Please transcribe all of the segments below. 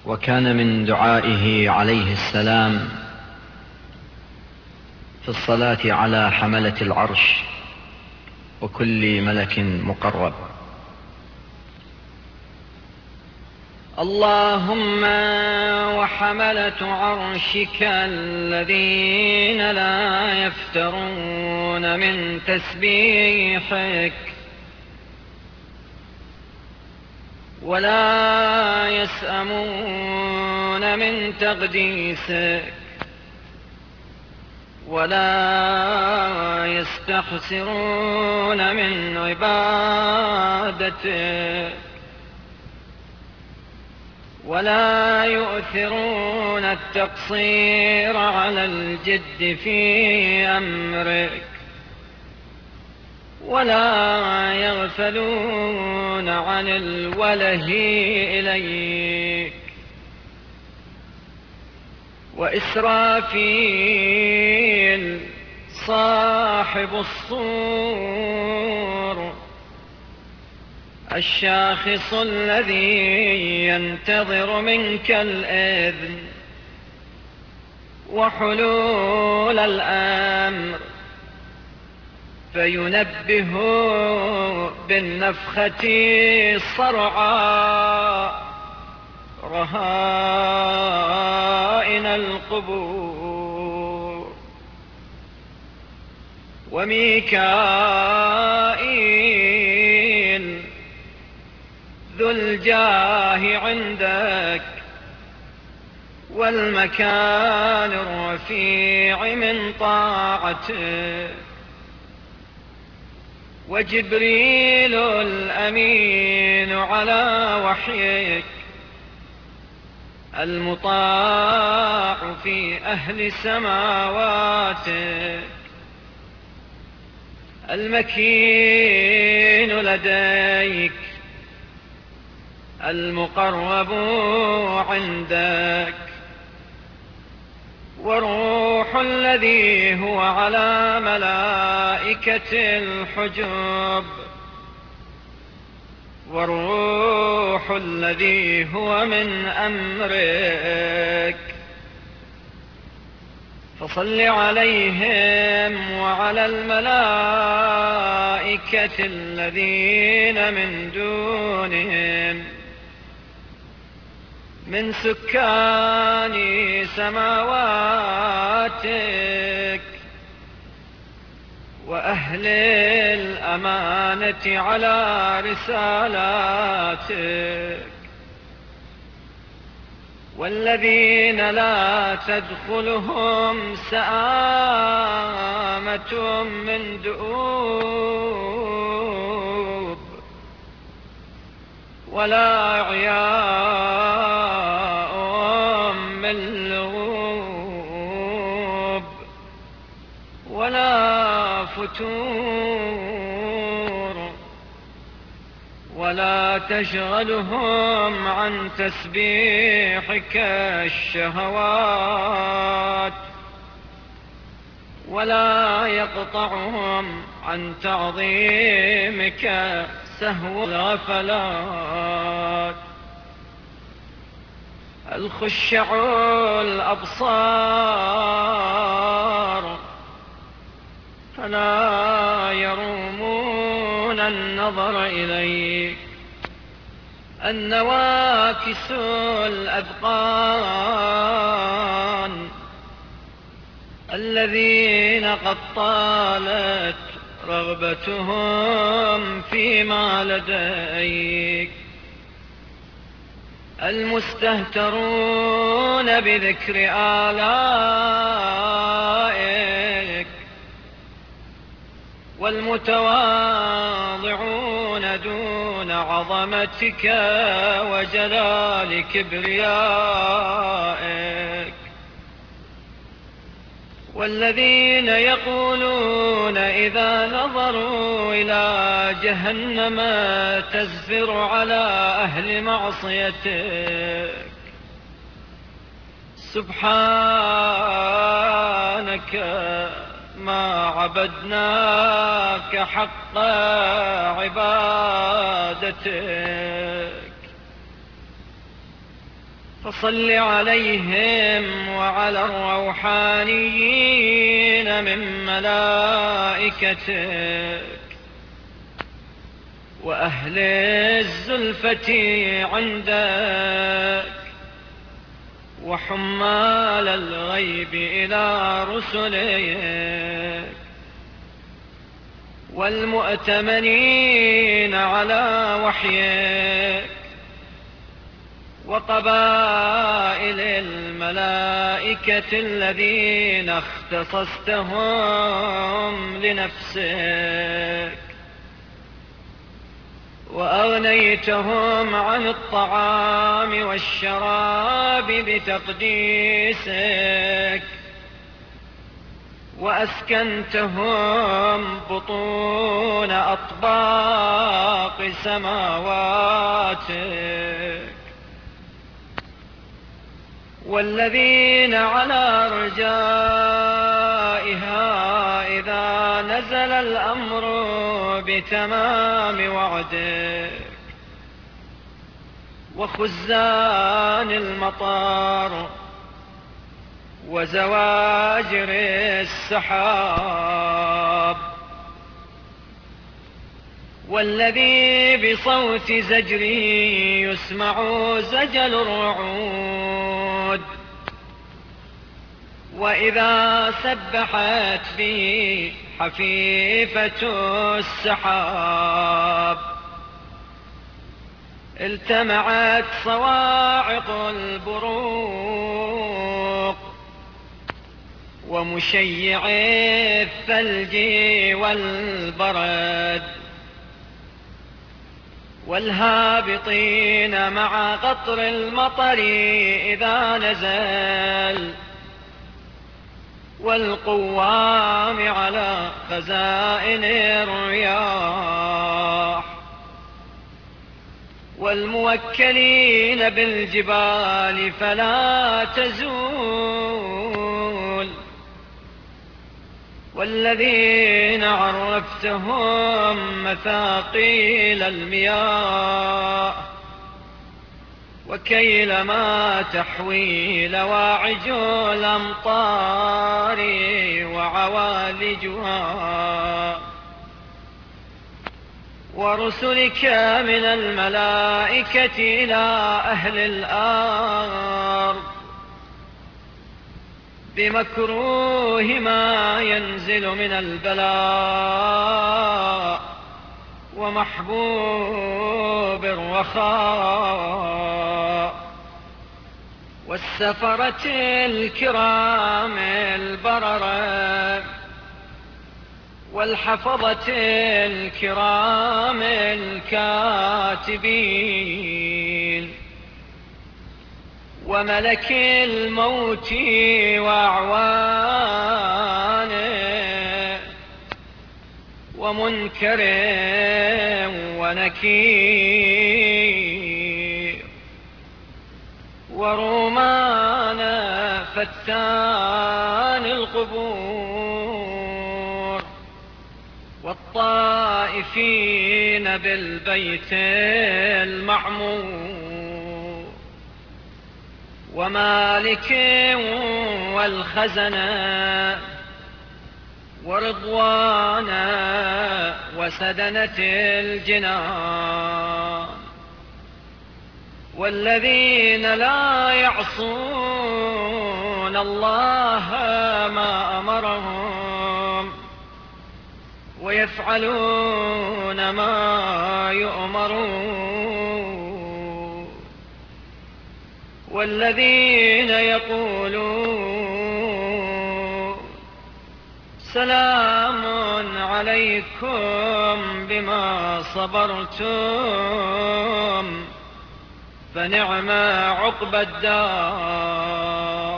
وكان من دعائه عليه السلام في الصلاة على حملة العرش وكل ملك مقرب: اللهم وحملة عرشك الذين لا يفترون من تسبيحك ولا يسأمون من تقديسك ولا يستخسرون من عبادتك ولا يؤثرون التقصير على الجد في أمرك ولا يغفلون عن الوله إليك. وإسرافيل صاحب الصور الشاخص الذي ينتظر منك الإذن وحلول الأمر فينبه بالنفخة الصرعاء رهائن القبور. وميكائيل ذو الجاه عندك والمكان الرفيع من طاعتك، وجبريل الأمين على وحيك المطاع في أهل سماواتك، المكين لديك المقرب عندك، والروح الذي هو على ملائكة الحجب، والروح الذي هو من أمرك. فصل عليهم وعلى الملائكة الذين من دونهم من سكان سماواتك وأهل الأمانة على رسالاتك، والذين لا تدخلهم سآمة من دؤوب ولا عياء من لغوب ولا فتور، ولا تشغلهم عن تسبيحك الشهوات، ولا يقطعهم عن تعظيمك سهو الغفلات. الخشع الأبصار فلا يرومون النظر إليك، النواكس الأذقان الذين قد طالت رغبتهم فيما لديك، المستهترون بذكر آلائك، والمتواضعون دون عظمتك وجلال كبريائك، والذين يقولون إذا نظروا إلى جهنم تزفر على أهل معصيتك: سبحانك ما عبدناك حق عبادتك. فصل عليهم وعلى الروحانيين من ملائكتك وأهل الزلفة عندك وحمال الغيب إلى رسلك والمؤتمنين على وحيك وقبائل الملائكة الذين اختصصتهم لنفسك وأغنيتهم عن الطعام والشراب بتقديسك وأسكنتهم بطون أطباق سماواتك والذين على رجائها إذا نزل الأمر بتمام وعدك وخزان المطر وزواجر السحاب والذي بصوت زجره يسمع زجل الرعود وإذا سبحت به حفيفة السحاب التمعت صواعق البروق ومشيع الثلج والبرد والهابطين مع قطر المطر إذا نزل والقوام على خزائن الرياح والموكلين بالجبال فلا تزول والذين عرفتهم مثاقيل المياه وكيل ما تحوي لواعج الأمطار وعوالجها ورسلك من الملائكة إلى أهل الأرض بمكروه ما ينزل من البلاء ومحبوب الرخاء والسفرة الكرام البررة والحفظة الكرام الكاتبين وملك الموت وأعوانه ومنكر ونكير ورومان فتان القبور والطائفين بالبيت المعمور ومالك والخزنة ورضوانا وسدنة الجنان والذين لا يعصون الله ما أمرهم ويفعلون ما يؤمرون والذين يقولون سلام عليكم بما صبرتم فنعم عقبى الدار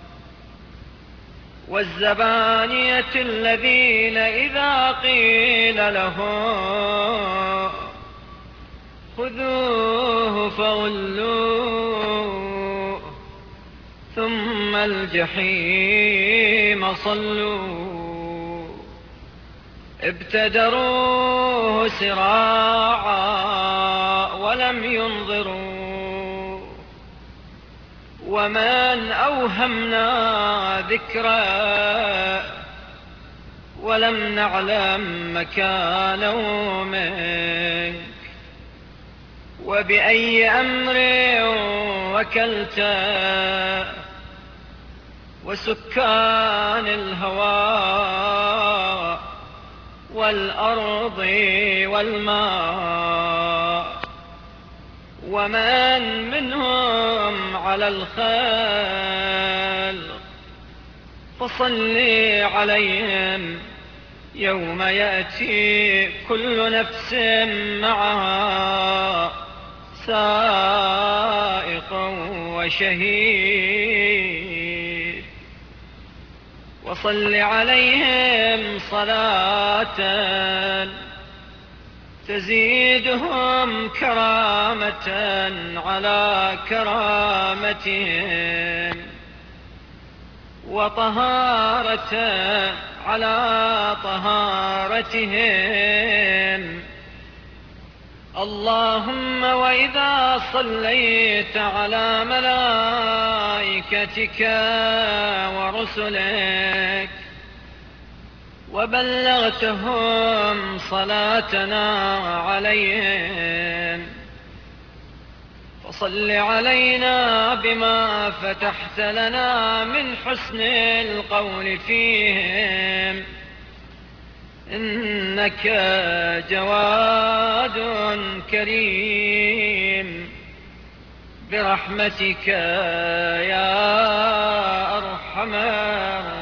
والزبانية الذين إذا قيل لهم خذوه فغلوه ثم الجحيم صلوه ابتدروه سراعا ولم ينظروا ومن أوهمنا ذكره ولم نعلم مكانه منك. وبأي أمر وكلته وسكان الهواء والأرض والماء ومن منهم على الخلق، فصل عليهم يوم يأتي كل نفس معها سائق وشهيد. وصل عليهم صلاة تزيدهم كرامة على كرامتهم، وطهارة على طهارتهم. اللهم وإذا صليت على ملائكتك ورسلك وبلغتهم صلاتنا عليهم، فصل علينا بما فتحت لنا من حسن القول فيهم، إنك جواد كريم برحمتك يا أرحم